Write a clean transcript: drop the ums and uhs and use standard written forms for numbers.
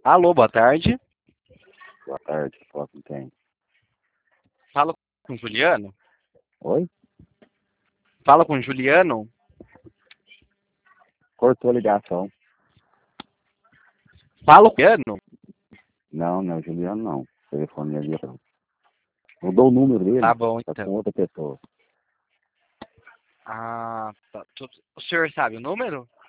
Alô, boa tarde. Boa tarde, fala com quem? Fala com o Juliano? Oi? Fala com o Juliano? Cortou a ligação. Fala com o Juliano? Não, não é o Juliano, não. O telefone ali não. Mudou o número dele, Tá bom, tá então. com outra pessoa. Ah, tá. O senhor sabe o número?